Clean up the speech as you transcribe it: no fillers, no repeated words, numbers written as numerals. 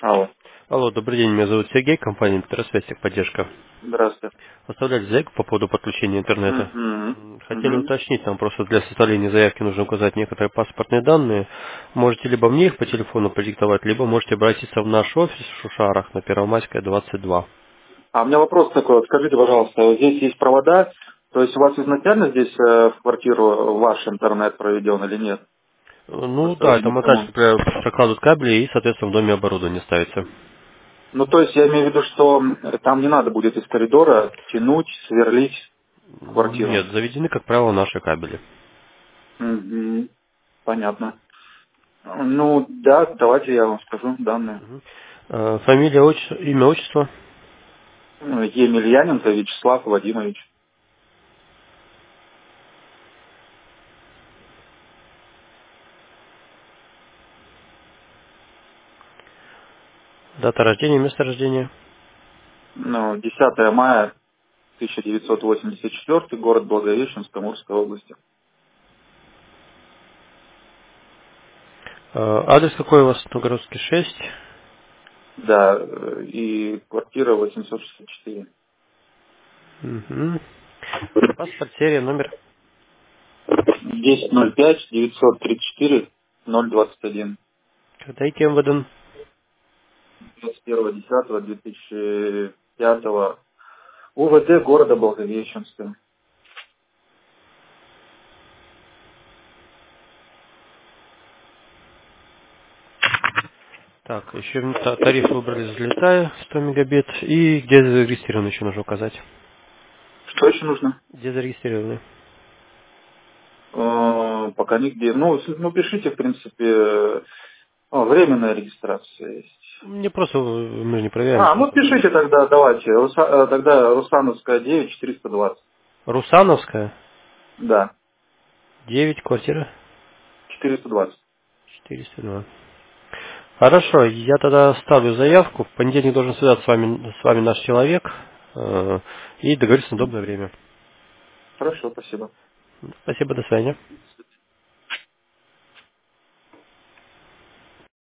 Алло. Алло, добрый день, меня зовут Сергей, компания Петросвязь, техподдержка. Здравствуйте. Оставляли заявку по поводу подключения интернета. Угу. Хотели Угу. уточнить, нам просто для составления заявки нужно указать некоторые паспортные данные. Можете либо мне их по телефону продиктовать, либо можете обратиться в наш офис в Шушарах на Первомайская, 22. А у меня вопрос такой. Вот скажите, пожалуйста, вот здесь есть провода, то есть у вас изначально здесь в квартиру ваш интернет проведен или нет? Ну Просто да, это не монтаж, пойму. прокладывают кабели и, соответственно, в доме оборудование ставится. Ну, то есть я имею в виду, что там не надо будет из коридора тянуть, сверлить в квартиру. Нет, заведены, как правило, наши кабели. Угу. Понятно. Ну, да, давайте я вам скажу данные. Фамилия, имя, отчество. Емельяненко Вячеслав Вадимович. Дата рождения, место рождения. Ну, 10 мая 1984, город Благовещенск, Амурской области. Адрес какой у вас? Новгородский 6. Да, и квартира 864. Угу. Паспорт, серия, номер. 10.05 934 021. Когда и кем выдан? 21.10.2005 УВД города Благовещенска. Так, еще тариф выбрали, взлетая, 100 мегабит. И где зарегистрированы еще нужно указать. Что еще нужно? Где зарегистрированы? Пока нигде. Ну, пишите, в принципе, временная регистрация есть. Мне просто, мы же не проверяем. Ну пишите тогда, давайте. Тогда Русановская 9 420. Русановская, Да, 9, квартира 420. 402. Хорошо, я тогда ставлю заявку. В понедельник должен связаться с вами наш человек. И договориться на удобное время. Хорошо, спасибо. Спасибо, до свидания.